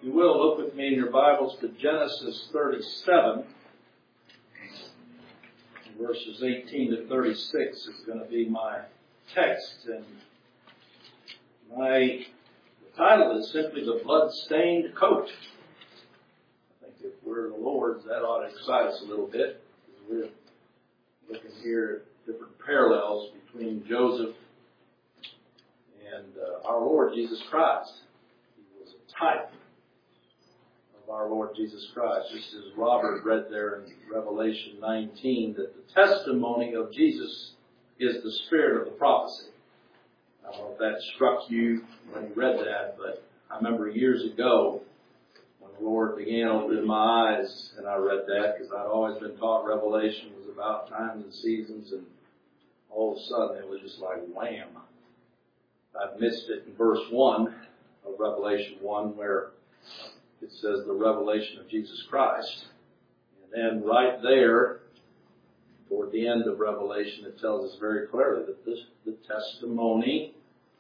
you will, look with me in your Bibles to Genesis 37. Verses 18 to 36 is going to be my text. And the title is simply The Blood-Stained Coat. I think if we're the Lord's, that ought to excite us a little bit. We're looking here at different parallels between Joseph and our Lord Jesus Christ. He was a type of our Lord Jesus Christ, just as Robert read there in Revelation 19, that the testimony of Jesus is the spirit of the prophecy. I don't know if that struck you when you read that, but I remember years ago when the Lord began opening my eyes and I read that, because I'd always been taught Revelation was about times and seasons, and all of a sudden it was just like wham. I missed it in verse 1 of Revelation 1 where it says the revelation of Jesus Christ. And then right there, toward the end of Revelation, it tells us very clearly that the testimony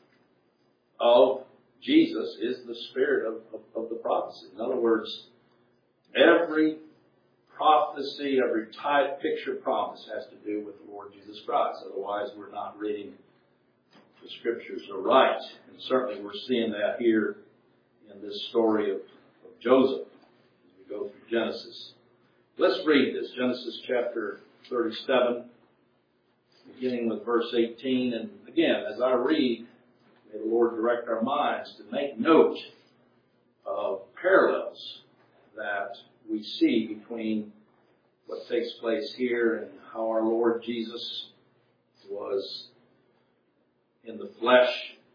of Jesus is the spirit of the prophecy. In other words, every prophecy, every type, picture, promise has to do with the Lord Jesus Christ. Otherwise, we're not reading the Scriptures aright. And certainly we're seeing that here in this story of Joseph as we go through Genesis. Let's read this, Genesis chapter 37, beginning with verse 18. And again, as I read, may the Lord direct our minds to make note of parallels that we see between what takes place here and how our Lord Jesus was in the flesh,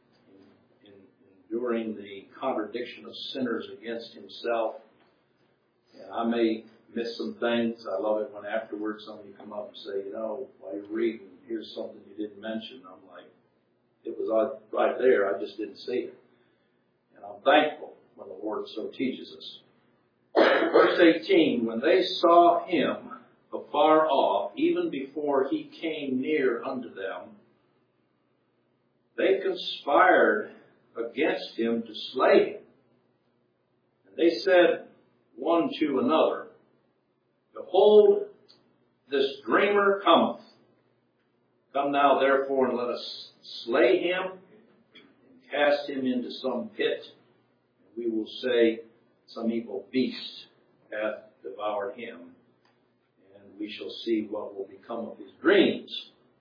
enduring the contradiction of sinners against himself. And I may miss some things. I love it when afterwards somebody come up and say, while you're reading, here's something you didn't mention. I'm like, it was right there. I just didn't see it. And I'm thankful when the Lord so teaches us. Verse 18, when they saw him afar off, even before he came near unto them, they conspired against him to slay him. And they said one to another, Behold, this dreamer cometh. Come now therefore and let us slay him and cast him into some pit. And we will say, some evil beast hath devoured him, and we shall see what will become of his dreams.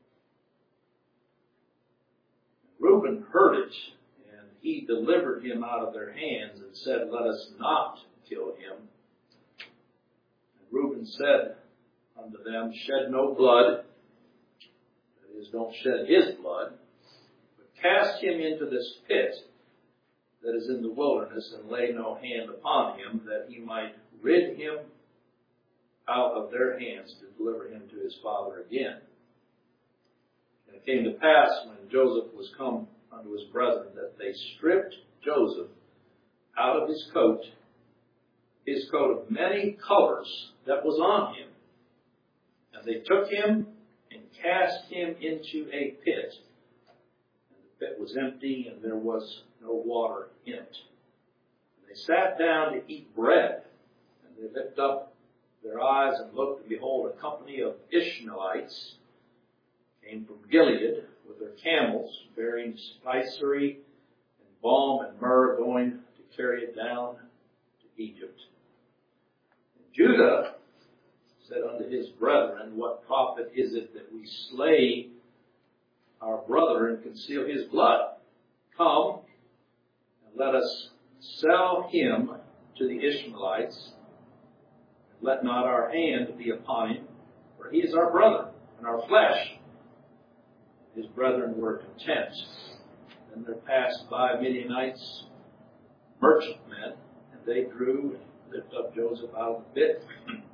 And Reuben heard it, and he delivered him out of their hands and said, Let us not kill him. And Reuben said unto them, Shed no blood, that is, don't shed his blood, but cast him into this pit that is in the wilderness, and lay no hand upon him, that he might rid him out of their hands to deliver him to his father again. And it came to pass, when Joseph was come unto his brethren, that they stripped Joseph out of his coat of many colors that was on him. And they took him and cast him into a pit. And the pit was empty, and there was no water in it. And they sat down to eat bread, and they lifted up their eyes and looked, and behold, a company of Ishmaelites came from Gilead with their camels, bearing spicery and balm and myrrh, going to carry it down to Egypt. And Judah said unto his brethren, What profit is it that we slay our brother and conceal his blood? Come, and let us sell him to the Ishmaelites. Let not our hand be upon him, for he is our brother and our flesh. His brethren were content. Then there passed by Midianites, merchantmen, and they drew and lifted up Joseph out of the pit,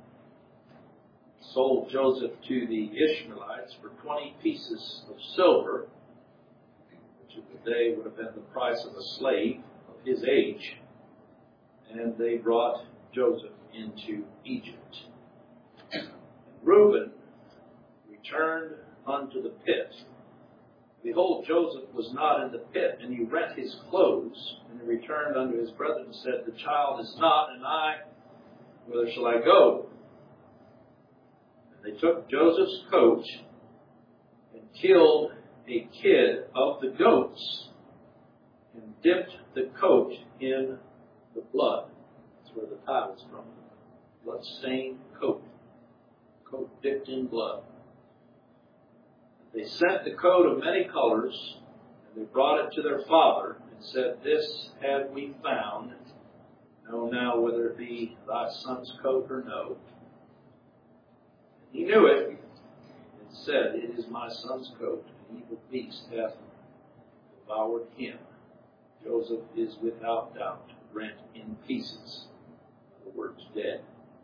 sold Joseph to the Ishmaelites for 20 pieces of silver, which of the day would have been the price of a slave of his age, and they brought Joseph into Egypt. And Reuben returned unto the pit, Behold, Joseph was not in the pit, and he rent his clothes, and he returned unto his brethren and said, The child is not, and I, whither shall I go? And they took Joseph's coat and killed a kid of the goats and dipped the coat in the blood. That's where the title's from. Blood-stained coat. Coat dipped in blood. They sent the coat of many colors, and they brought it to their father, and said, This have we found. Know now whether it be thy son's coat or no. And he knew it, and said, It is my son's coat. An evil beast hath devoured him. Joseph is without doubt rent in pieces. The word's dead.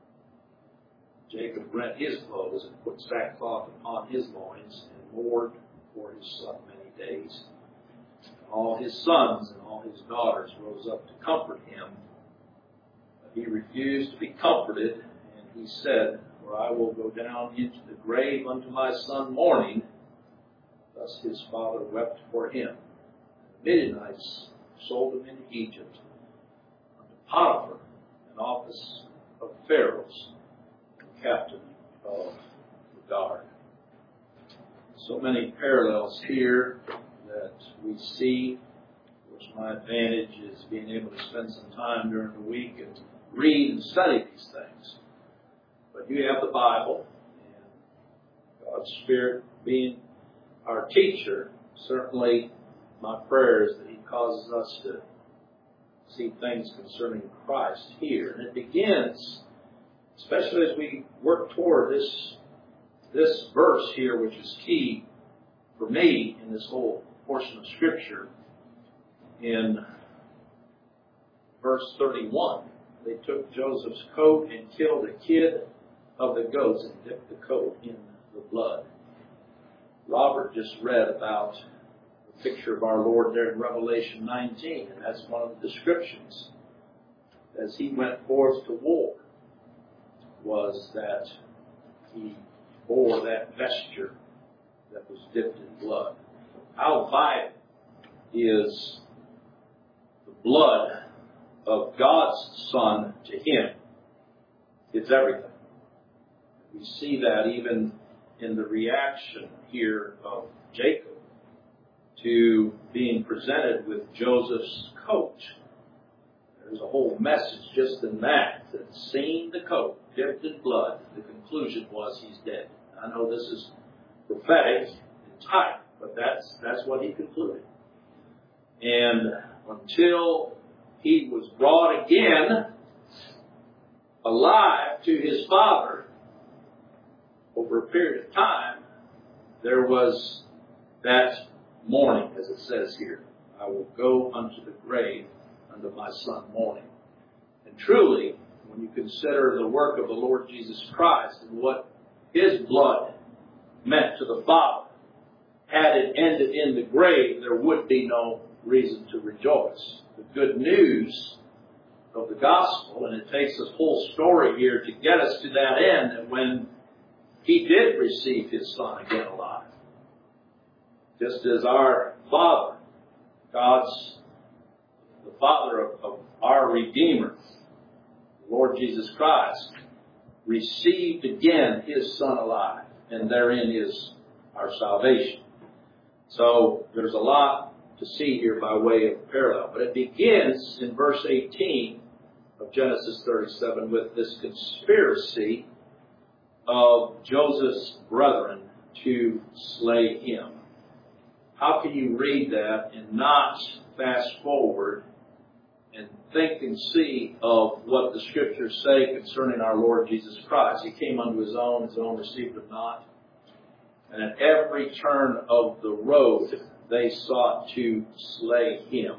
Jacob rent his clothes and put sackcloth upon his loins and mourned for his son many days. And all his sons and all his daughters rose up to comfort him. But he refused to be comforted, and he said, For I will go down into the grave unto my son mourning. Thus his father wept for him. And the Midianites sold him into Egypt unto Potiphar, an office of Pharaoh's, captain of the guard. So many parallels here that we see. Of course, my advantage is being able to spend some time during the week and read and study these things. But you have the Bible, and God's Spirit being our teacher, certainly my prayer is that He causes us to see things concerning Christ here. And it begins, especially as we work toward this verse here, which is key for me in this whole portion of Scripture, in verse 31. They took Joseph's coat and killed a kid of the goats and dipped the coat in the blood. Robert just read about the picture of our Lord there in Revelation 19, and that's one of the descriptions as He went forth to war, was that He bore that vesture that was dipped in blood. How vital is the blood of God's Son to Him? It's everything. We see that even in the reaction here of Jacob to being presented with Joseph's coat. There's a whole message just in that seeing the coat dipped in blood, the conclusion was he's dead. I know this is prophetic and tight, but that's what he concluded. And until he was brought again alive to his father, over a period of time, there was that mourning, as it says here. I will go unto the grave unto my son mourning. And truly, when you consider the work of the Lord Jesus Christ and what His blood meant to the Father, had it ended in the grave, there would be no reason to rejoice. The good news of the gospel, and it takes this whole story here to get us to that end, and when He did receive His Son again alive, just as our Father, the Father of our Redeemer, Lord Jesus Christ, received again His Son alive, and therein is our salvation. So there's a lot to see here by way of parallel. But it begins in verse 18 of Genesis 37 with this conspiracy of Joseph's brethren to slay him. How can you read that and not fast forward and think and see of what the Scriptures say concerning our Lord Jesus Christ? He came unto His own received Him not. And at every turn of the road, they sought to slay Him.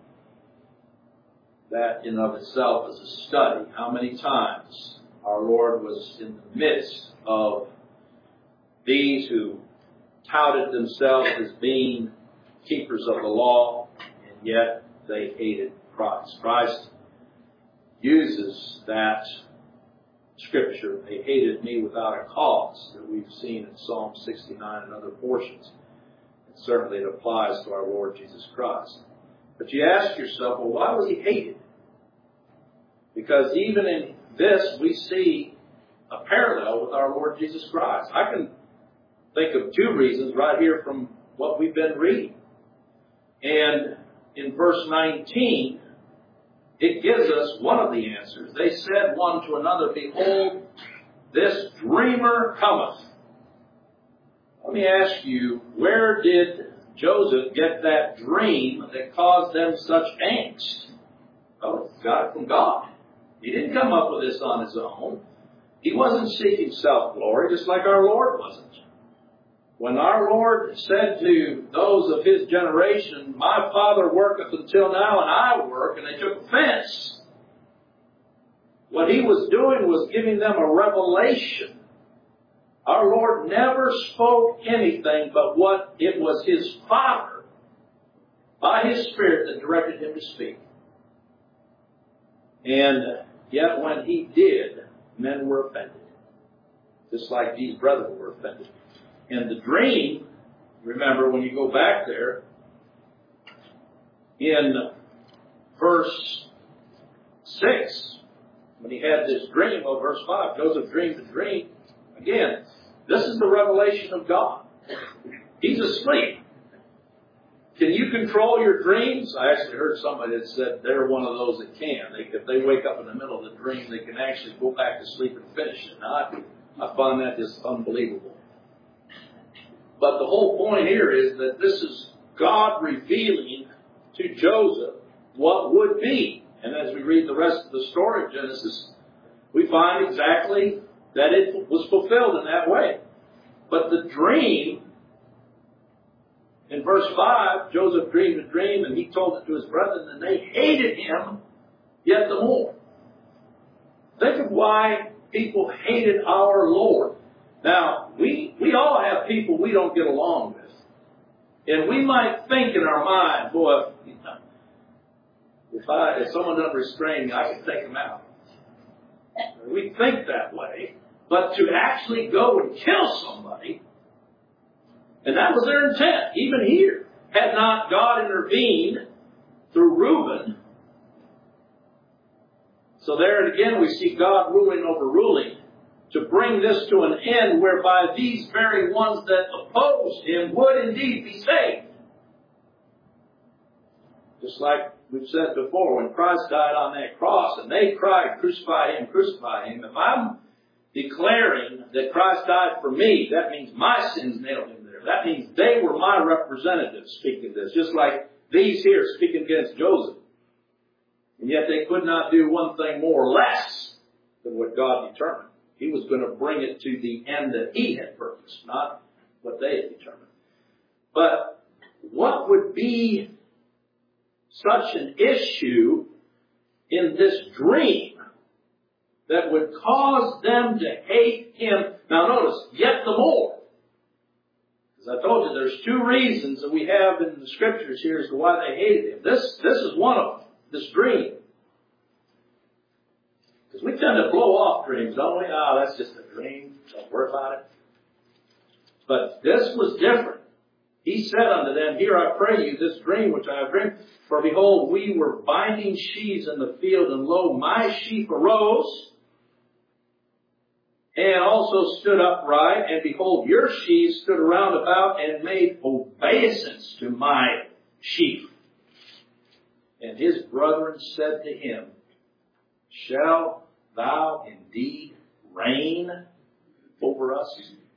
That in of itself is a study. How many times our Lord was in the midst of these who touted themselves as being keepers of the law, and yet they hated Christ. Christ uses that Scripture, they hated me without a cause, that we've seen in Psalm 69 and other portions. Certainly it applies to our Lord Jesus Christ. But you ask yourself, well, why was he hated? Because even in this, we see a parallel with our Lord Jesus Christ. I can think of two reasons right here from what we've been reading. And in verse 19, it gives us one of the answers. They said one to another, behold, this dreamer cometh. Let me ask you, where did Joseph get that dream that caused them such angst? Well, he got it from God. He didn't come up with this on his own. He wasn't seeking self-glory, just like our Lord wasn't. When our Lord said to those of his generation, my Father worketh until now, and I work, and they took offense, what he was doing was giving them a revelation. Our Lord never spoke anything but what it was his Father, by his Spirit, that directed him to speak. And yet when he did, men were offended. Just like these brethren were offended. And the dream, remember when you go back there, in verse 6, when he had this dream, well, verse 5, Joseph dreamed the dream. Again, this is the revelation of God. He's asleep. Can you control your dreams? I actually heard somebody that said they're one of those that can. If they wake up in the middle of the dream, they can actually go back to sleep and finish it. Now, I find that just unbelievable. But the whole point here is that this is God revealing to Joseph what would be. And as we read the rest of the story of Genesis, we find exactly that it was fulfilled in that way. But the dream, in verse 5, Joseph dreamed a dream and he told it to his brethren, and they hated him yet the more. Think of why people hated our Lord. Now, we all have people we don't get along with. And we might think in our mind, boy, if someone doesn't restrain me, I can take them out. We think that way. But to actually go and kill somebody, and that was their intent, even here, had not God intervened through Reuben. So there again we see God ruling over ruling to bring this to an end whereby these very ones that opposed him would indeed be saved. Just like we've said before, when Christ died on that cross and they cried, crucify him, crucify him. If I'm declaring that Christ died for me, that means my sins nailed him there. That means they were my representatives speaking this, just like these here speaking against Joseph. And yet they could not do one thing more or less than what God determined. He was going to bring it to the end that he had purposed, not what they had determined. But what would be such an issue in this dream that would cause them to hate him? Now notice, yet the more. As I told you, there's two reasons that we have in the scriptures here as to why they hated him. This is one of them, this dream. Because we tend to blow off dreams, don't we? Oh, that's just a dream. Don't worry about it. But this was different. He said unto them, here I pray you, this dream which I have dreamed. For behold, we were binding sheaves in the field, and lo, my sheep arose, and also stood upright, and behold, your sheaves stood around about, and made obeisance to my sheep. And his brethren said to him, shall thou indeed reign over us?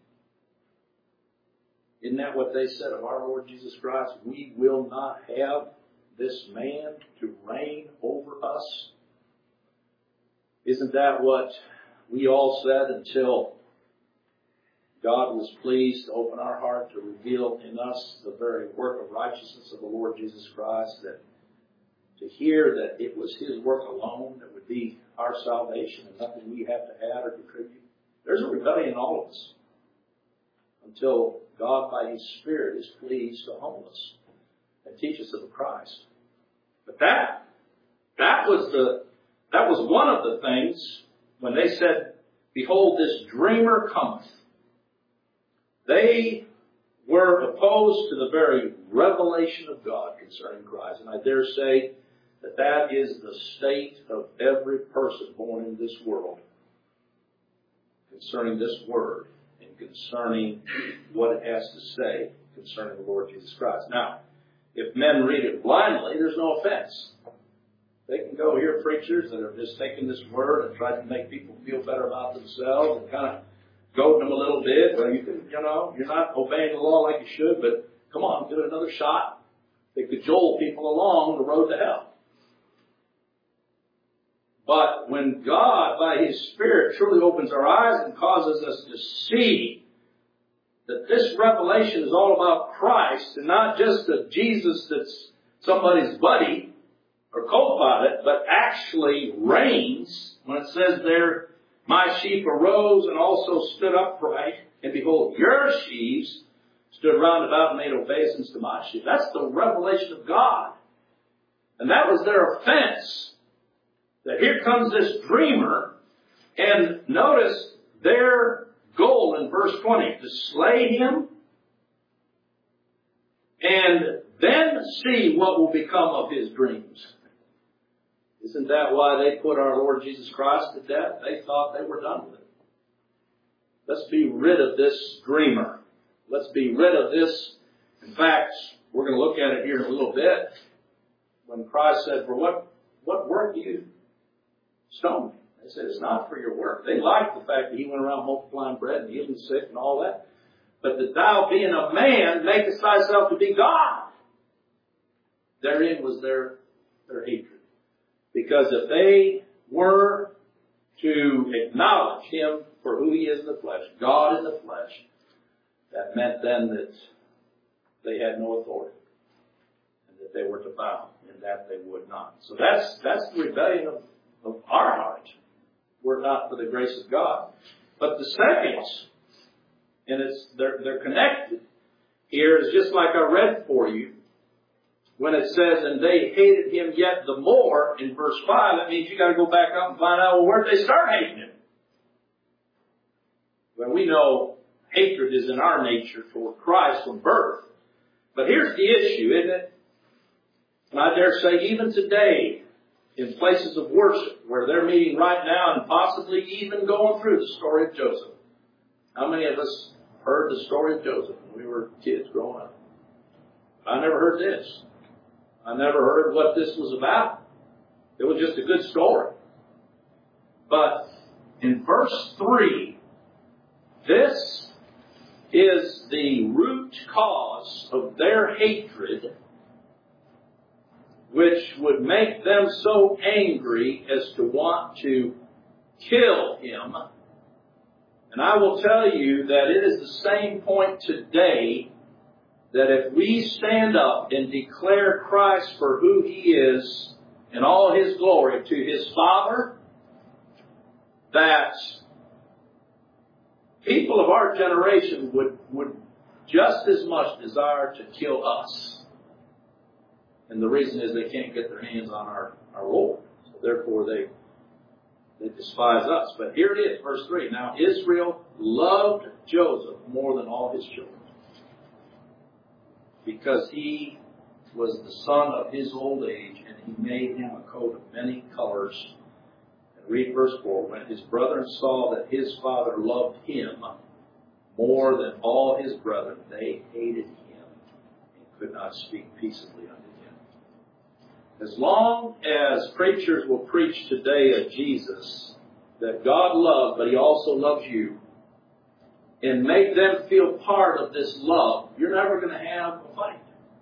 Isn't that what they said of our Lord Jesus Christ? We will not have this man to reign over us. Isn't that what we all said until God was pleased to open our heart to reveal in us the very work of righteousness of the Lord Jesus Christ, that to hear that it was his work alone that would be our salvation and nothing we have to add or contribute? There's a rebellion in all of us until God by his Spirit is pleased to humble us and teach us of Christ. But that was one of the things when they said, behold, this dreamer cometh. They were opposed to the very revelation of God concerning Christ. And I dare say that that is the state of every person born in this world concerning this Word and concerning what it has to say concerning the Lord Jesus Christ. Now, if men read it blindly, there's no offense. They can go hear preachers that are just taking this Word and trying to make people feel better about themselves and kind of goading them a little bit. Well, you're not obeying the law like you should, but come on, give it another shot. They cajole people along the road to hell. But when God, by His Spirit, truly opens our eyes and causes us to see that this revelation is all about Christ and not just a Jesus that's somebody's buddy or co-pilot, but actually reigns, when it says there, my sheep arose and also stood upright, and behold, your sheaves stood round about and made obeisance to my sheep. That's the revelation of God. And that was their offense. That here comes this dreamer, and notice their goal in verse 20, to slay him, and then see what will become of his dreams. Isn't that why they put our Lord Jesus Christ to death? They thought they were done with it. Let's be rid of this dreamer. Let's be rid of this. In fact, we're going to look at it here in a little bit. When Christ said, for what work do you stone me? They said, it's not for your work. They liked the fact that He went around multiplying bread and healing the sick and all that. But that thou, being a man, makest thyself to be God. Therein was their hatred. Because if they were to acknowledge Him for who He is in the flesh, God in the flesh, that meant then that they had no authority. And that they were to bow, and that they would not. So that's the rebellion of our heart, were it not for the grace of God. But the second, and they're connected here, is just like I read for you, when it says, and they hated Him yet the more, in verse 5, that means you got to go back up and find out, well, where did they start hating Him? Well, we know hatred is in our nature toward Christ from birth. But here's the issue, isn't it? And I dare say even today, in places of worship, where they're meeting right now and possibly even going through the story of Joseph. How many of us heard the story of Joseph when we were kids growing up? I never heard this. I never heard what this was about. It was just a good story. But in verse 3, this is the root cause of their hatred, which would make them so angry as to want to kill Him. And I will tell you that it is the same point today, that if we stand up and declare Christ for who He is in all His glory to His Father, that people of our generation would just as much desire to kill us. And the reason is they can't get their hands on our Lord. So therefore they despise us. But here it is, verse 3. Now Israel loved Joseph more than all his children, because he was the son of his old age, and he made him a coat of many colors. And read verse 4. When his brethren saw that his father loved him more than all his brethren, they hated him and could not speak peaceably unto him. As long as preachers will preach today of Jesus, that God loved, but He also loves you, and make them feel part of this love, you're never going to have a fight.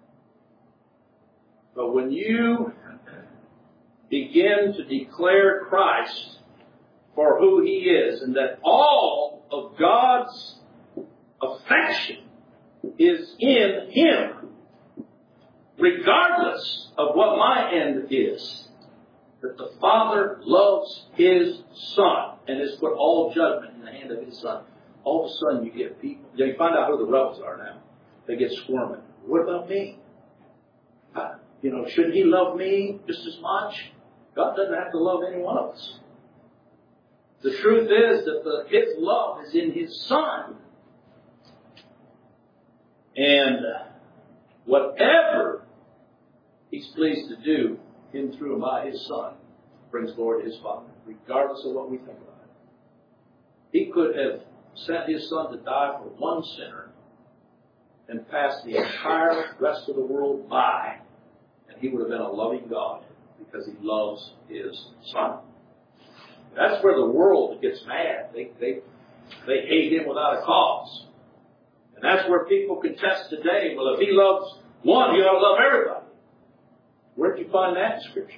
But when you begin to declare Christ for who He is, and that all of God's affection is in Him, regardless of what my end is, that the Father loves His Son and has put all judgment in the hand of His Son. All of a sudden you get people, you find out who the rebels are now. They get squirming. What about me? Shouldn't He love me just as much? God doesn't have to love any one of us. The truth is that His love is in His Son. And whatever He's pleased to do in, through, and by His Son brings glory to His Father, regardless of what we think about it. He could have sent His Son to die for one sinner and passed the entire rest of the world by, and He would have been a loving God because He loves His Son. That's where the world gets mad. They hate Him without a cause. And that's where people contest today. Well, if He loves one, He ought to love everybody. Where'd you find that in Scripture?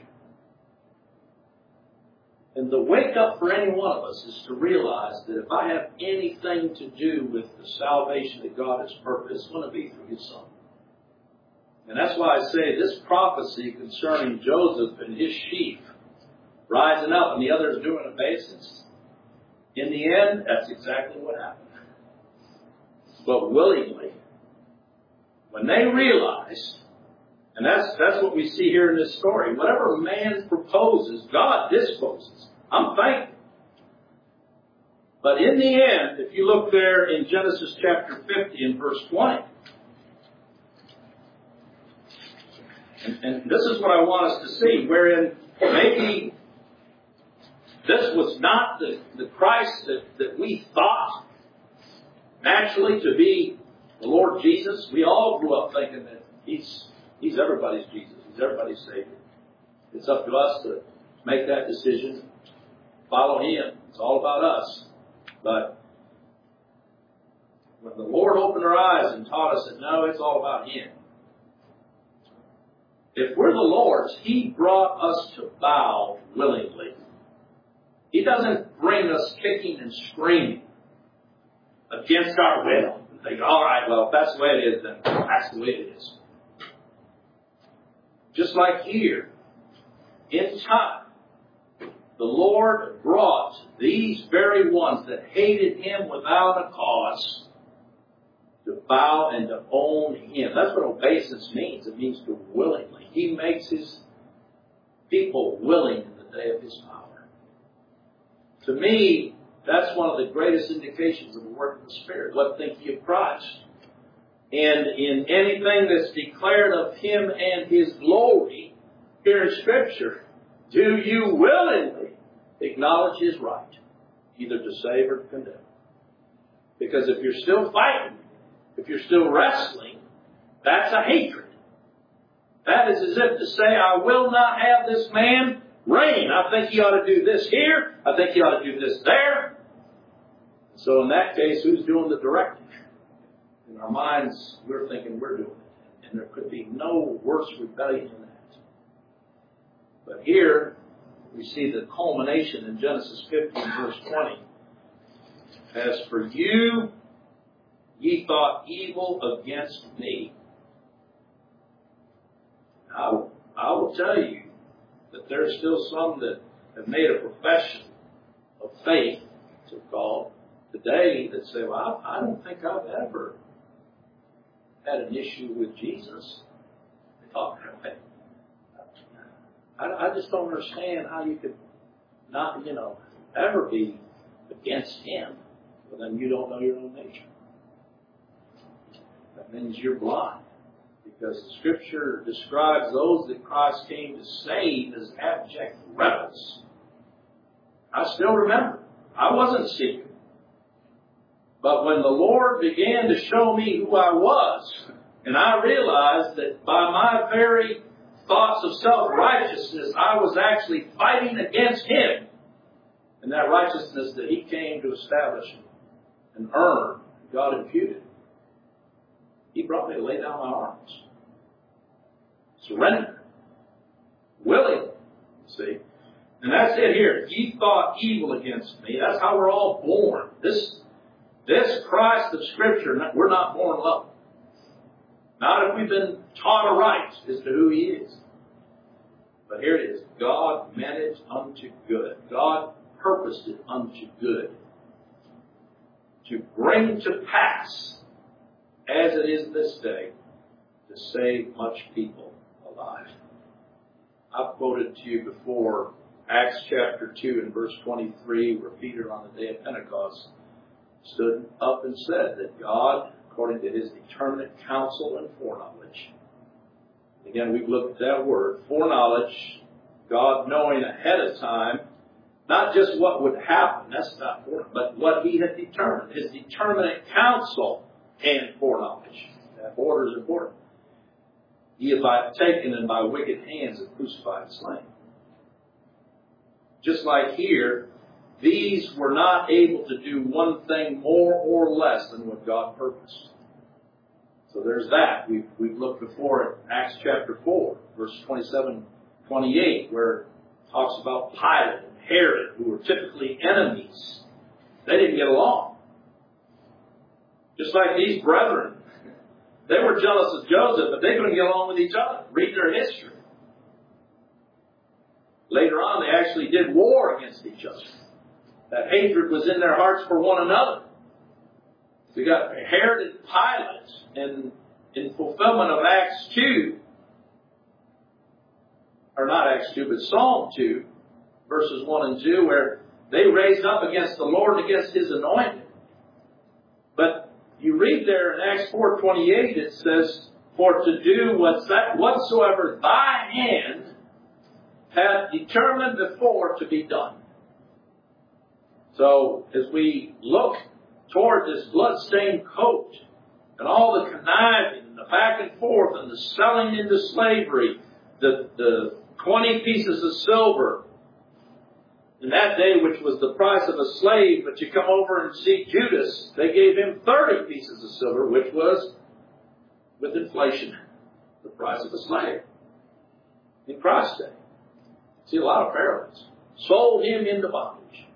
And the wake up for any one of us is to realize that if I have anything to do with the salvation that God has purposed, it's going to be through His Son. And that's why I say this prophecy concerning Joseph and his sheep rising up and the others doing obeisance, in the end, that's exactly what happened. But willingly, when they realized, and that's what we see here in this story, whatever man proposes, God disposes. I'm thankful. But in the end, if you look there in Genesis chapter 50 and verse 20, and this is what I want us to see, wherein maybe this was not the Christ that we thought naturally to be the Lord Jesus. We all grew up thinking that He's everybody's Jesus. He's everybody's Savior. It's up to us to make that decision, follow Him. It's all about us. But when the Lord opened our eyes and taught us that no, it's all about Him. If we're the Lord's, He brought us to bow willingly. He doesn't bring us kicking and screaming against our will and think, all right, well, if that's the way it is, then that's the way it is. Just like here, in time, the Lord brought these very ones that hated Him without a cause to bow and to own Him. That's what obeisance means. It means to willingly. He makes His people willing in the day of His power. To me, that's one of the greatest indications of the work of the Spirit. What think ye of Christ? And in anything that's declared of Him and His glory here in Scripture, do you willingly acknowledge His right, either to save or to condemn? Because if you're still fighting, if you're still wrestling, that's a hatred. That is as if to say, I will not have this man reign. I think he ought to do this here. I think he ought to do this there. So in that case, who's doing the directing? In our minds, we're thinking we're doing it. And there could be no worse rebellion than that. But here, we see the culmination in Genesis 15, verse 20. As for you, ye thought evil against me. Now, I will tell you that there are still some that have made a profession of faith, so-called, today that say, well, I don't think I've ever had an issue with Jesus. They talk that way. I just don't understand how you could not, ever be against Him. Well, then you don't know your own nature. That means you're blind. Because the Scripture describes those that Christ came to save as abject rebels. I still remember. I wasn't seeking. But when the Lord began to show me who I was, and I realized that by my very thoughts of self-righteousness, I was actually fighting against Him. And that righteousness that He came to establish and earn, God imputed. He brought me to lay down my arms. Surrender. Willing. See? And that's it here. Ye thought evil against me. That's how we're all born. This Christ of Scripture, we're not born low. Not if we've been taught aright as to who He is. But here it is. God meant it unto good. God purposed it unto good. To bring to pass, as it is this day, to save much people alive. I've quoted to you before Acts chapter 2 and verse 23, where Peter on the day of Pentecost stood up and said that God according to His determinate counsel and foreknowledge. Again, we've looked at that word, foreknowledge, God knowing ahead of time, not just what would happen, that's not foreknowledge, but what He had determined, His determinate counsel and foreknowledge. That order is important. Ye have taken and by wicked hands have crucified and slain. Just like here, these were not able to do one thing more or less than what God purposed. So there's that. We've looked before at Acts chapter 4, verse 27-28, where it talks about Pilate and Herod, who were typically enemies. They didn't get along. Just like these brethren. They were jealous of Joseph, but they couldn't get along with each other. Read their history. Later on, they actually did war against each other. That hatred was in their hearts for one another. We got Herod and Pilate, and in fulfillment of Acts 2, or not Acts 2, but Psalm 2, verses 1 and 2, where they raised up against the Lord and against His anointed. But you read there in Acts 4:28, it says, for to do whatsoever thy hand hath determined before to be done. So, as we look toward this blood-stained coat, and all the conniving, and the back and forth, and the selling into slavery, the 20 pieces of silver, in that day, which was the price of a slave, but you come over and see Judas, they gave him 30 pieces of silver, which was, with inflation, the price of a slave. In Christ's day. See a lot of parallels. Sold him into bondage.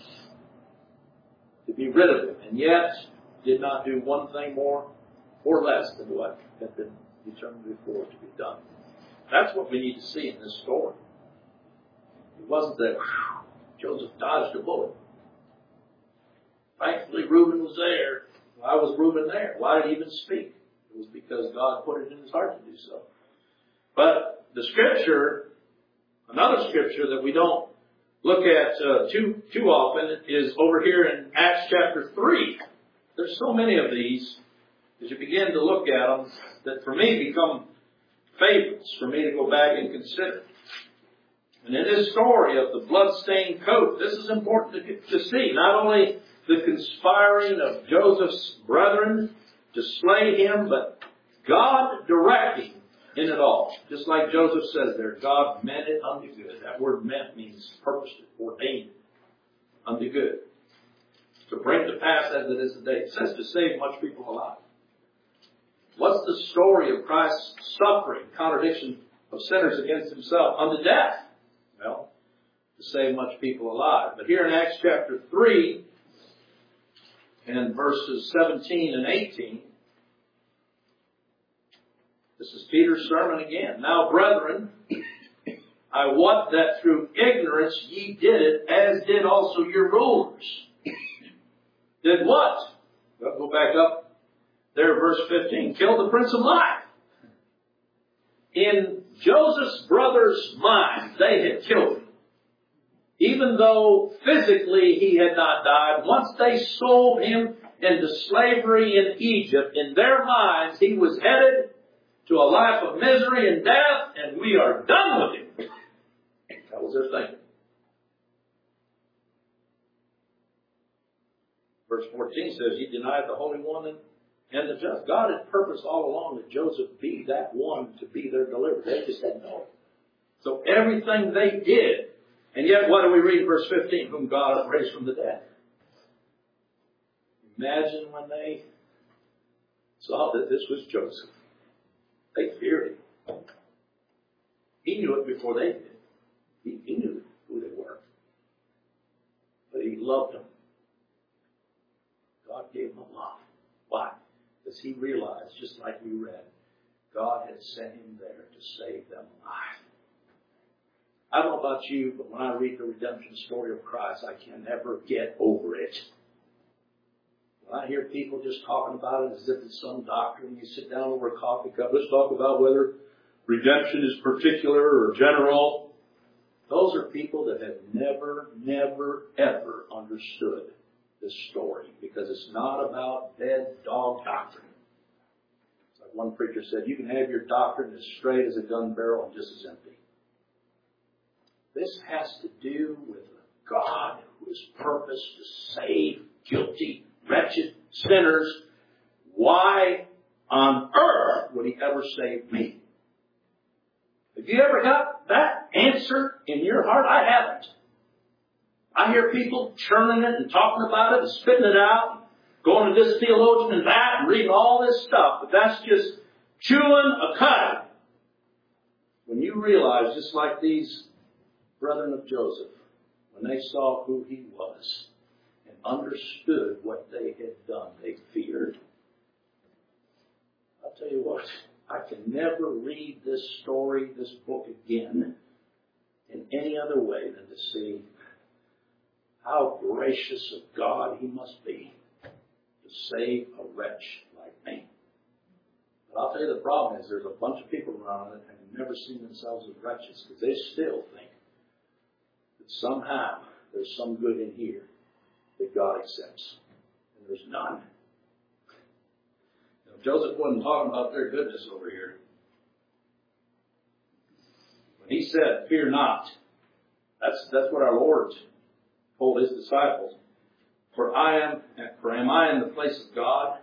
To be rid of him. And yet, did not do one thing more or less than what had been determined before to be done. That's what we need to see in this story. It wasn't that Joseph dodged a bullet. Thankfully, Reuben was there. Why was Reuben there? Why did he even speak? It was because God put it in his heart to do so. But the scripture, another scripture that we don't look at too often, is over here in Acts chapter 3. There's so many of these, as you begin to look at them, that for me become favorites for me to go back and consider. And in this story of the blood-stained coat, this is important to see. Not only the conspiring of Joseph's brethren to slay him, but God directing in it all. Just like Joseph says there, God meant it unto good. That word meant means purposed it, ordained it unto good. To bring to pass as it is today. It says to save much people alive. What's the story of Christ's suffering, contradiction of sinners against himself unto death? Well, to save much people alive. But here in Acts chapter 3, and verses 17 and 18, this is Peter's sermon again. Now, brethren, I wot that through ignorance ye did it, as did also your rulers. Did what? Well, go back up there, verse 15. Killed the Prince of Life. In Joseph's brothers' minds, they had killed him. Even though physically he had not died, once they sold him into slavery in Egypt, in their minds he was headed to a life of misery and death, and we are done with him. That was their thinking. Verse 14 says, he denied the Holy One and the just. God had purposed all along that Joseph be that one to be their deliverer. They just didn't know. So everything they did, and yet what do we read in verse 15? Whom God hath raised from the dead. Imagine when they saw that this was Joseph. They feared him. He knew it before they did. He knew who they were. But he loved them. God gave him a love. Why? Because he realized, just like we read, God had sent him there to save them alive. I don't know about you, but when I read the redemption story of Christ, I can never get over it. When I hear people just talking about it as if it's some doctrine, you sit down over a coffee cup, let's talk about whether redemption is particular or general. Those are people that have never, ever understood this story, because it's not about dead dog doctrine. one preacher said, you can have your doctrine as straight as a gun barrel and just as empty. This has to do with a God who is purposed to save guilty, wretched sinners. Why on earth would he ever save me? Have you ever got that answer in your heart? I haven't. I hear people churning it and talking about it and spitting it out, and going to this theologian and that and reading all this stuff, but that's just chewing a cud. When you realize, just like these brethren of Joseph, when they saw who he was and understood what they had done, they feared. I'll tell you what, I can never read this story, this book again, in any other way than to see how gracious of God he must be to save a wretch like me. But I'll tell you the problem is there's a bunch of people around that have never seen themselves as wretches because they still think that somehow there's some good in here that God accepts. And there's none. Now, Joseph wasn't talking about their goodness over here. When he said, fear not, that's what our Lord told his disciples. For am I in the place of God?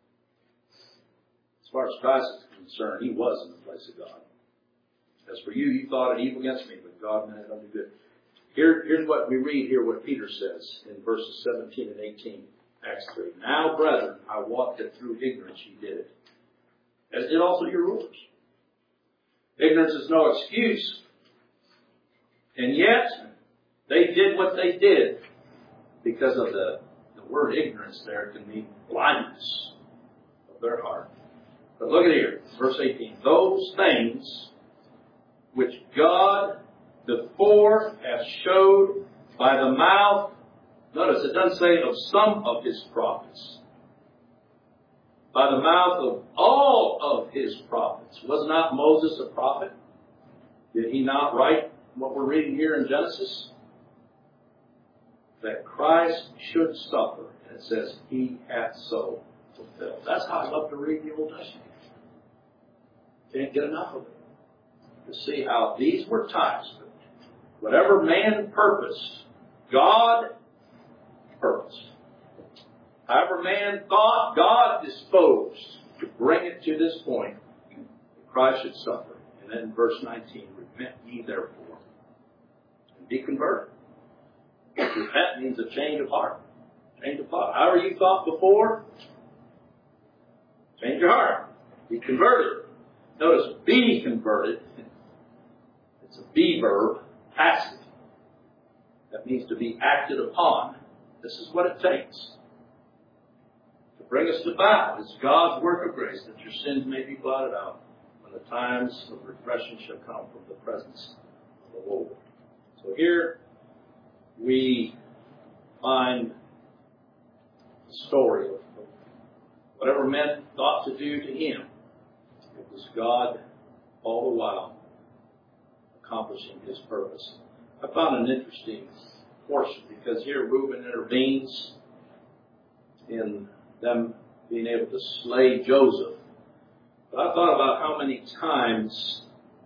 As far as Christ is concerned, he was in the place of God. As for you, you thought it evil against me, but God meant it unto good. Here's what we read here, what Peter says in verses 17 and 18, Acts 3. Now, brethren, I wot that through ignorance ye did it, as did also your rulers. Ignorance is no excuse. And yet, they did what they did because of the word ignorance there can mean blindness of their heart. But look at here, verse 18. Those things which God before hath showed by the mouth, notice it doesn't say of some of his prophets, by the mouth of all of his prophets. Was not Moses a prophet? Did he not write what we're reading here in Genesis? That Christ should suffer. And it says, he hath so fulfilled. That's how I love to read the Old Testament. Can't get enough of it. To see how these were times. Whatever man purposed, God purposed. However man thought, God disposed to bring it to this point. Christ should suffer. And then verse 19, repent ye therefore and be converted. Repent means a change of heart. Change of thought. However you thought before, change your heart. Be converted. Notice, be converted. It's a be verb, passive. That means to be acted upon. This is what it takes to bring us to bow. It's God's work of grace that your sins may be blotted out when the times of refreshing shall come from the presence of the Lord. So here we find the story of whatever men thought to do to him. It was God all the while accomplishing his purpose. I found an interesting portion because here Reuben intervenes in them being able to slay Joseph. But I thought about how many times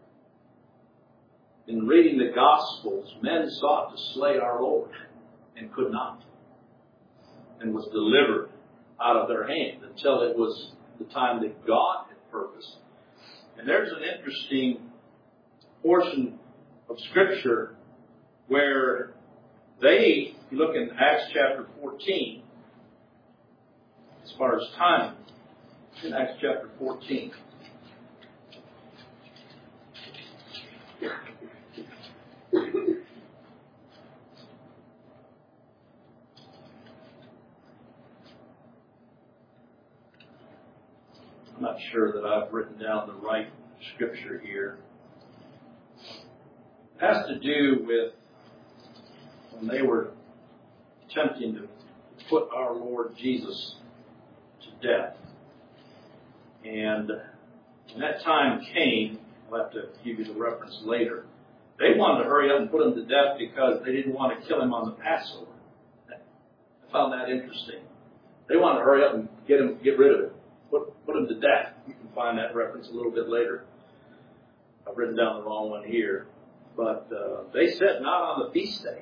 in reading the Gospels, men sought to slay our Lord and could not, and was delivered out of their hand until it was the time that God had purposed. And there's an interesting portion of Scripture where you look in Acts chapter 14, as far as time, in Acts chapter 14. I'm not sure that I've written down the right scripture here. It has to do with when they were attempting to put our Lord Jesus to death. And when that time came, I'll have to give you the reference later, they wanted to hurry up and put him to death because they didn't want to kill him on the Passover. I found that interesting. They wanted to hurry up and get rid of him. Put him to death. You can can find that reference a little bit later. I've written down the wrong one here. But they said not on the feast day.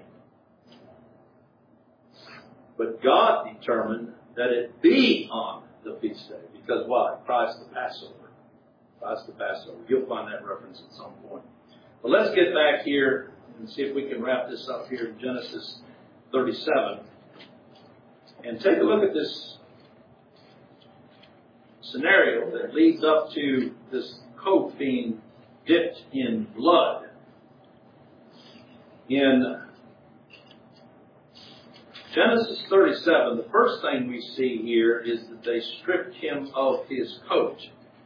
But God determined that it be on the feast day. Because why? Christ the Passover. Christ the Passover. You'll find that reference at some point. But let's get back here and see if we can wrap this up here in Genesis 37. And take a look at this scenario that leads up to this coat being dipped in blood. In Genesis 37, the first thing we see here is that they stripped him of his coat.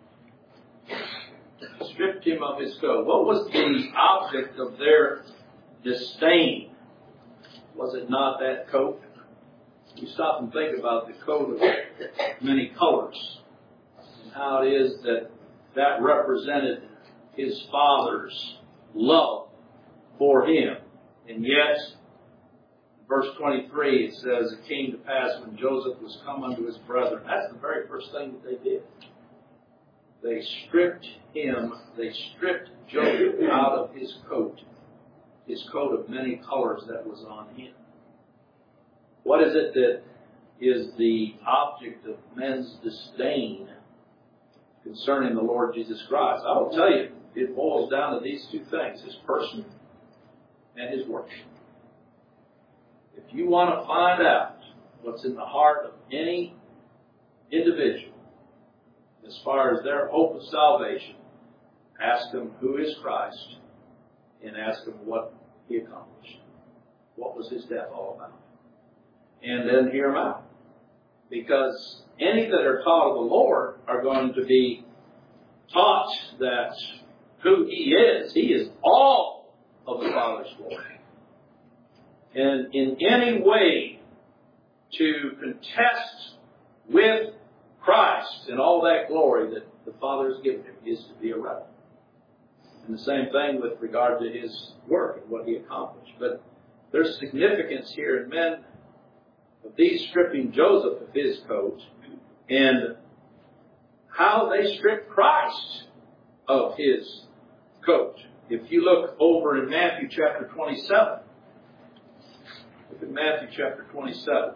Stripped him of his coat. What was the object of their disdain? Was it not that coat? You stop and think about the coat of many colors and how it is that represented his father's love for him. And yet, in verse 23, it says, it came to pass when Joseph was come unto his brethren. That's the very first thing that they did. They stripped him, they stripped Joseph out of his coat of many colors that was on him. What is it that is the object of men's disdain concerning the Lord Jesus Christ? I will tell you, it boils down to these two things, his person and his work. If you want to find out what's in the heart of any individual as far as their hope of salvation, ask them who is Christ and ask them what he accomplished. What was his death all about? And then hear him out. Because any that are taught of the Lord are going to be taught that who he is all of the Father's glory. And in any way to contest with Christ and all that glory that the Father has given him is to be a rebel. And the same thing with regard to his work and what he accomplished. But there's significance here in men of these stripping Joseph of his coat and how they stripped Christ of his coat. If you look over in Matthew chapter 27, look at Matthew chapter 27.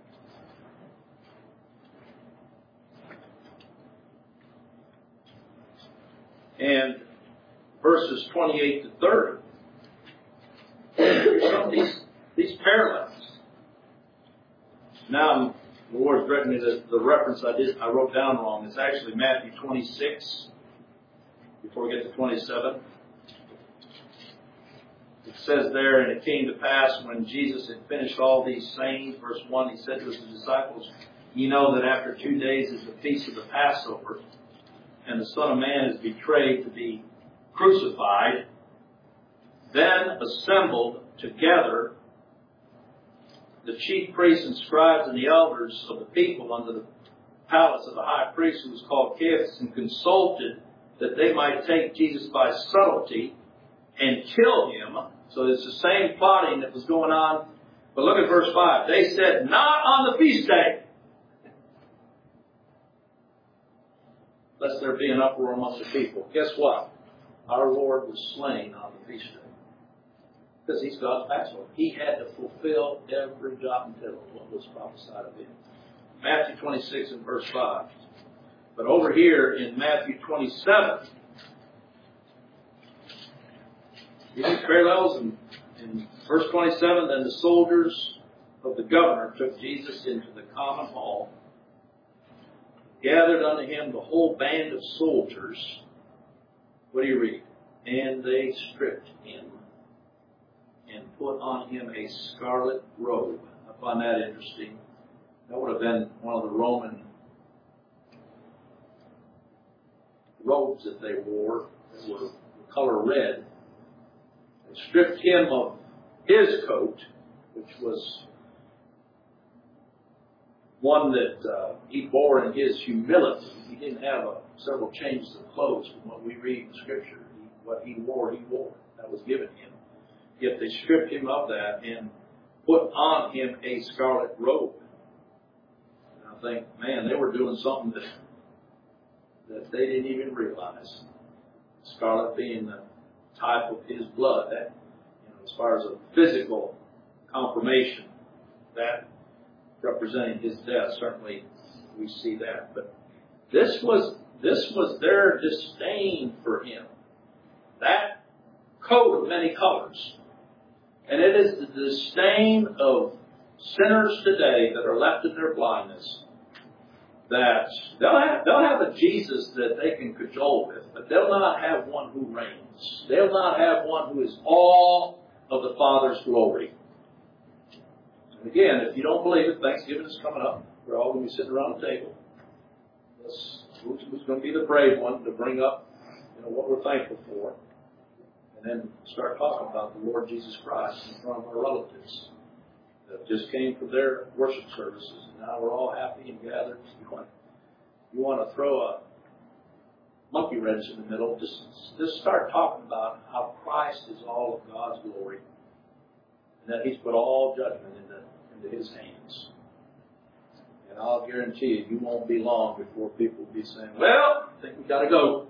And verses 28 to 30. Some of these parallels. Now, the Lord's directing me that the reference I wrote down wrong. It's actually Matthew 26, before we get to 27. It says there, and it came to pass when Jesus had finished all these sayings, verse 1, he said to his disciples, ye know that after 2 days is the feast of the Passover, and the Son of Man is betrayed to be crucified. Then assembled together the chief priests and scribes and the elders of the people under the palace of the high priest, who was called Caiaphas, and consulted that they might take Jesus by subtlety and kill him. So it's the same plotting that was going on. But look at verse 5. They said, not on the feast day, lest there be an uproar among the people. Guess what? Our Lord was slain on the feast day. Because he's God's Passover. He had to fulfill every jot and tittle of what was prophesied of him. Matthew 26 and verse 5. But over here in Matthew 27, these parallels in verse 27, then the soldiers of the governor took Jesus into the common hall, gathered unto him the whole band of soldiers. What do you read? And they stripped him and put on him a scarlet robe. I find that interesting. That would have been one of the Roman robes that they wore that were the color red. They stripped him of his coat, which was one that he bore in his humility. He didn't have several changes of clothes from what we read in Scripture. What he wore. That was given him. Yet they stripped him of that and put on him a scarlet robe. And I think, man, they were doing something that they didn't even realize. Scarlet being the type of his blood, that, as far as a physical confirmation, that representing his death, certainly we see that. But this was their disdain for him. That coat of many colors. And it is the disdain of sinners today that are left in their blindness, that they'll have a Jesus that they can cajole with, but they'll not have one who reigns. They'll not have one who is all of the Father's glory. And again, if you don't believe it, Thanksgiving is coming up. We're all going to be sitting around the table. Who's going to be the brave one to bring up what we're thankful for? And then start talking about the Lord Jesus Christ in front of our relatives that just came from their worship services. And now we're all happy and gathered. You want to throw a monkey wrench in the middle, just start talking about how Christ is all of God's glory. And that He's put all judgment into His hands. And I'll guarantee you won't be long before people will be saying, well, I think we got to go.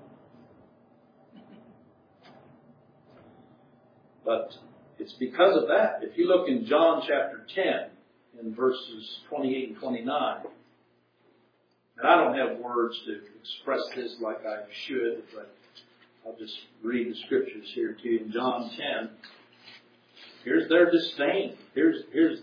But it's because of that. If you look in John chapter 10, in verses 28 and 29, and I don't have words to express this like I should, but I'll just read the scriptures here to you. In John 10, here's their disdain. Here's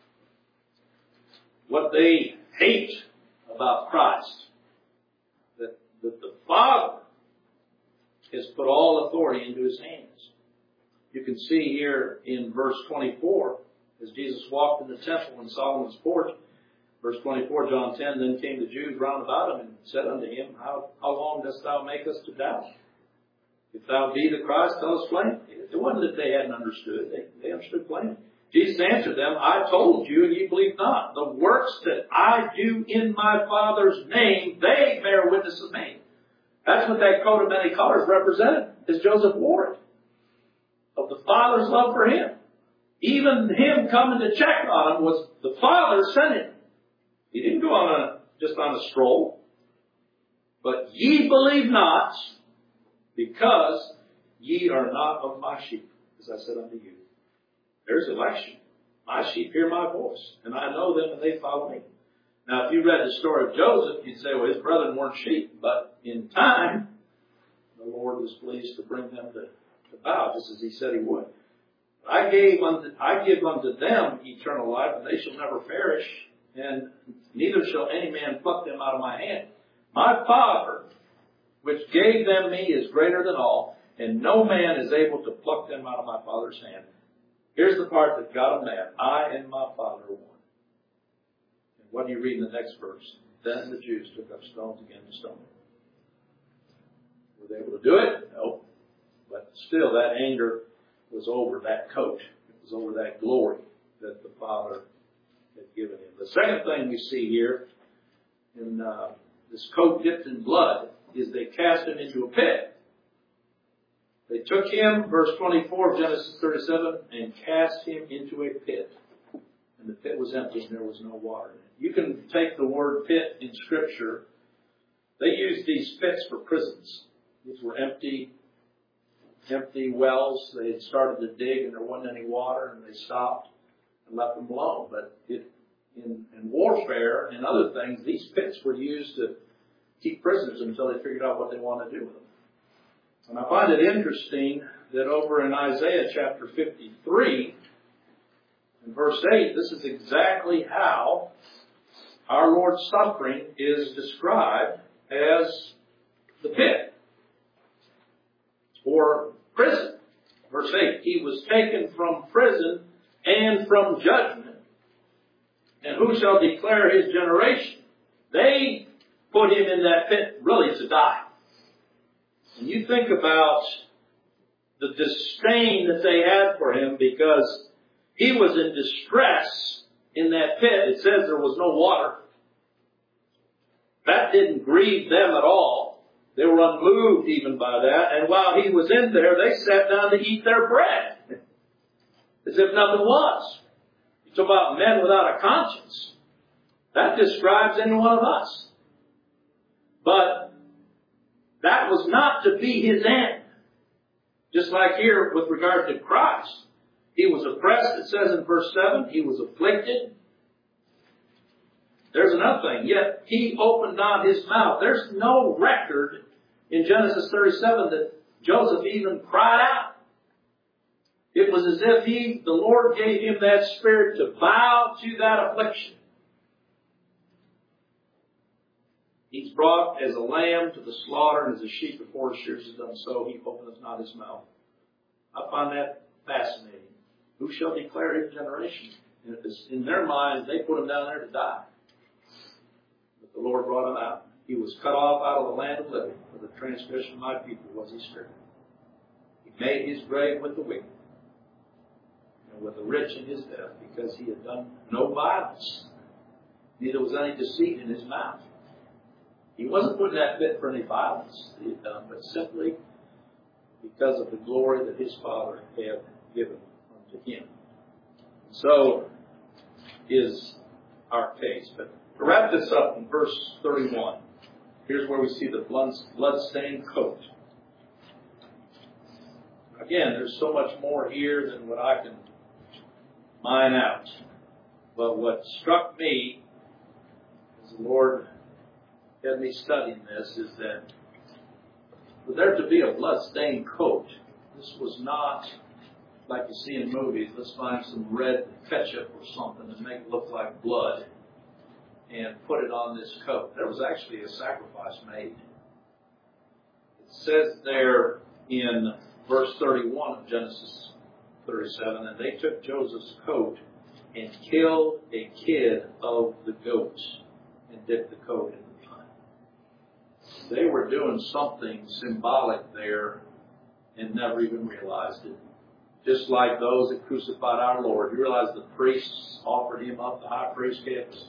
what they hate about Christ. That the Father has put all authority into His hands. You can see here in verse 24, as Jesus walked in the temple in Solomon's porch, verse 24, John 10, then came the Jews round about Him and said unto Him, How long dost Thou make us to doubt? If Thou be the Christ, tell us plainly. It wasn't that they hadn't understood. They understood plainly. Jesus answered them, I told you, and ye believe not. The works that I do in my Father's name, they bear witness of me. That's what that coat of many colors represented, as Joseph wore it. Of the Father's love for him. Even him coming to check on him was the Father sent him. He didn't go just on a stroll. But ye believe not, because ye are not of my sheep, as I said unto you. There's election. My sheep hear my voice, and I know them, and they follow me. Now, if you read the story of Joseph, you'd say, well, his brethren weren't sheep. But in time, the Lord was pleased to bring them to bow, just as He said He would. I give unto them eternal life, and they shall never perish, and neither shall any man pluck them out of my hand. My Father, which gave them me, is greater than all, and no man is able to pluck them out of my Father's hand. Here's the part that got them mad. I and my Father are one. And what do you read in the next verse? Then the Jews took up stones again to stone Him. Were they able to do it? No. But still, that anger was over that coat. It was over that glory that the Father had given Him. The second thing we see here in this coat dipped in blood is they cast Him into a pit. They took Him, verse 24 of Genesis 37, and cast Him into a pit. And the pit was empty and there was no water in it. You can take the word pit in Scripture. They used these pits for prisons. These were empty wells. They had started to dig and there wasn't any water, and they stopped and left them alone. But in warfare and other things, these pits were used to keep prisoners until they figured out what they wanted to do with them. And I find it interesting that over in Isaiah chapter 53, in verse 8, this is exactly how our Lord's suffering is described as the pit or prison. Verse 8, He was taken from prison and from judgment. And who shall declare His generation? They put Him in that pit really to die. And you think about the disdain that they had for Him because He was in distress in that pit. It says there was no water. That didn't grieve them at all. They were unmoved even by that. And while He was in there, they sat down to eat their bread as if nothing was. You talk about men without a conscience. That describes any one of us. But that was not to be his end. Just like here with regard to Christ. He was oppressed, it says in verse 7. He was afflicted. There's another thing. Yet he opened not his mouth. There's no record in Genesis 37 that Joseph even cried out. It was as if the Lord gave him that spirit to bow to that affliction. He's brought as a lamb to the slaughter, and as a sheep before his shears is done, so he openeth not his mouth. I find that fascinating. Who shall declare his generation? In their minds, they put him down there to die. But the Lord brought him out. He was cut off out of the land of living. For the transgression of my people was he stricken. He made his grave with the wicked, and with the rich in his death, because he had done no violence. Neither was any deceit in his mouth. He wasn't putting that bit for any violence that he had done, but simply because of the glory that his Father had given unto him. So is our case. But to wrap this up in verse 31, here's where we see the blood-stained coat. Again, there's so much more here than what I can mine out. But what struck me as the Lord had me studying this is that for there to be a blood-stained coat, this was not like you see in movies. Let's find some red ketchup or something and make it look like blood and put it on this coat. There was actually a sacrifice made. It says there in verse 31 of Genesis 37, and they took Joseph's coat and killed a kid of the goats and dipped the coat in the blood. They were doing something symbolic there and never even realized it. Just like those that crucified our Lord. You realize the priests offered him up, the high priest gave us.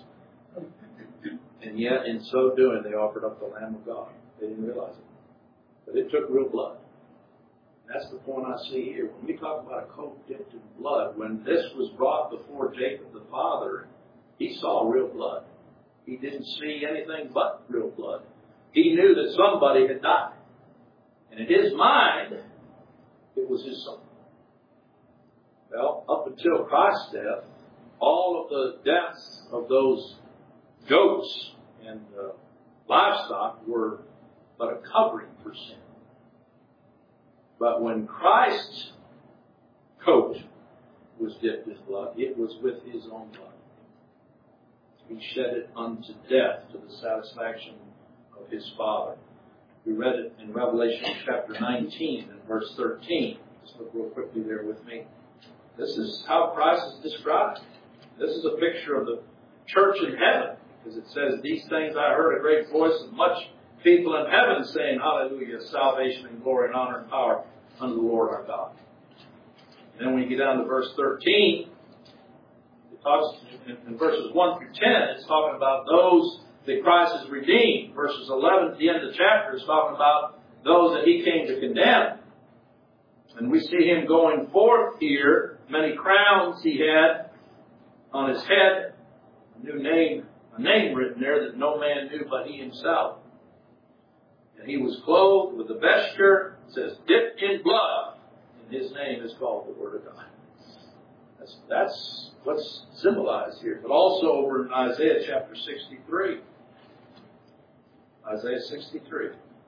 And yet, in so doing, they offered up the Lamb of God. They didn't realize it. But it took real blood. That's the point I see here. When we talk about a coat dipped in blood, when this was brought before Jacob the father, he saw real blood. He didn't see anything but real blood. He knew that somebody had died. And in his mind, it was his son. Well, up until Christ's death, all of the deaths of those goats and livestock were but a covering for sin. But when Christ's coat was dipped in blood, it was with his own blood. He shed it unto death to the satisfaction of his Father. We read it in Revelation chapter 19 and verse 13. Just look real quickly there with me. This is how Christ is described. This is a picture of the church in heaven. Because it says, these things I heard a great voice of much people in heaven saying, Hallelujah, salvation and glory and honor and power unto the Lord our God. And then when you get down to verse 13, it talks in verses 1 through 10, it's talking about those that Christ has redeemed. Verses 11 at the end of the chapter is talking about those that he came to condemn. And we see him going forth here. Many crowns he had on his head. A name written there that no man knew but he himself. And he was clothed with a vesture, it says, dipped in blood. And his name is called the Word of God. That's what's symbolized here. But also over in Isaiah chapter 63. Isaiah 63.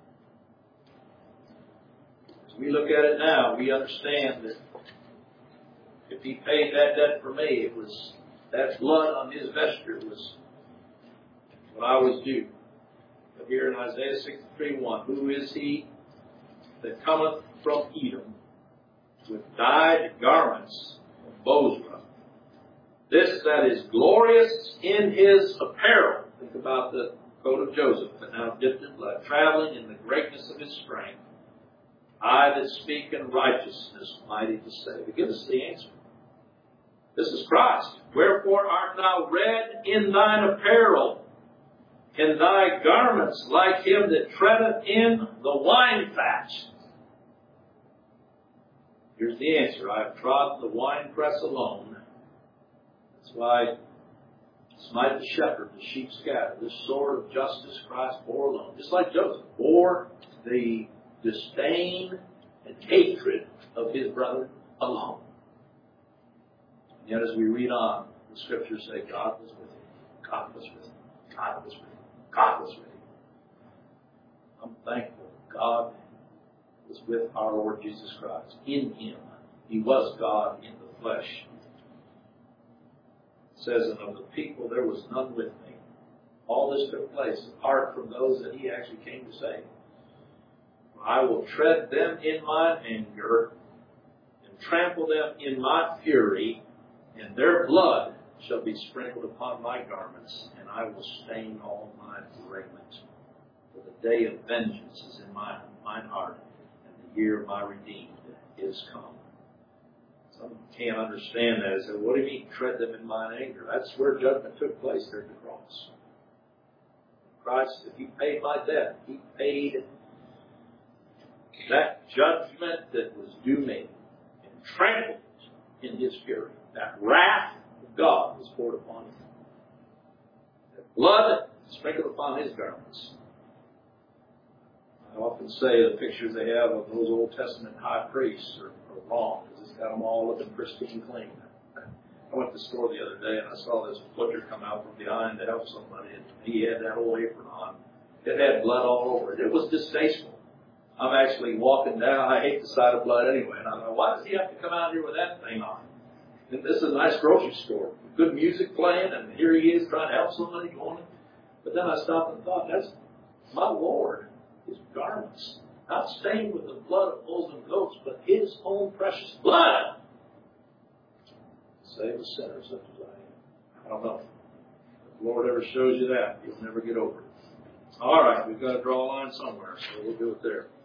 As we look at it now, we understand that if he paid that debt for me, it was that blood on his vesture was what I was due. But here in Isaiah 63:1, who is he that cometh from Edom with dyed garments of Bozrah? This that is glorious in his apparel. Think about the coat of Joseph, but now dipped in blood, traveling in the greatness of his strength. I that speak in righteousness, mighty to save. Give us the answer. This is Christ. Wherefore art thou red in thine apparel, and thy garments like him that treadeth in the wine-fat? Here's the answer. I have trodden the winepress alone. That's why Smite the shepherd, the sheep scatter. This sword of justice Christ bore alone. Just like Joseph bore the disdain and hatred of his brother alone. And yet as we read on, the scriptures say God was with him. God was with him. God was with him. God was with him. I'm thankful God was with our Lord Jesus Christ. In him. He was God in the flesh. It says, and of the people there was none with me. All this took place apart from those that he actually came to save. I will tread them in my anger and trample them in my fury, and their blood shall be sprinkled upon my garments, and I will stain all my raiment. For the day of vengeance is in mine heart, and the year of my redeemed is come. Some can't understand that. They say, what do you mean, tread them in mine anger? That's where judgment took place there at the cross. Christ, if he paid my debt, he paid that judgment that was due me and trampled it in his fury. That wrath of God was poured upon him. That blood sprinkled upon his garments. I often say the pictures they have of those Old Testament high priests are wrong because it's got them all looking pristine clean. I went to the store the other day and I saw this butcher come out from behind to help somebody, and he had that old apron on. It had blood all over it. It was distasteful. I'm actually walking down. I hate the sight of blood anyway. And I thought, why does he have to come out here with that thing on? And this is a nice grocery store. Good music playing, and here he is trying to help somebody going. But then I stopped and thought, that's my Lord, his garments, not stained with the blood of bulls and goats, but his own precious blood. Save a sinner such as I am. I don't know. If the Lord ever shows you that, you'll never get over it. All right, we've got to draw a line somewhere, so we'll do it there.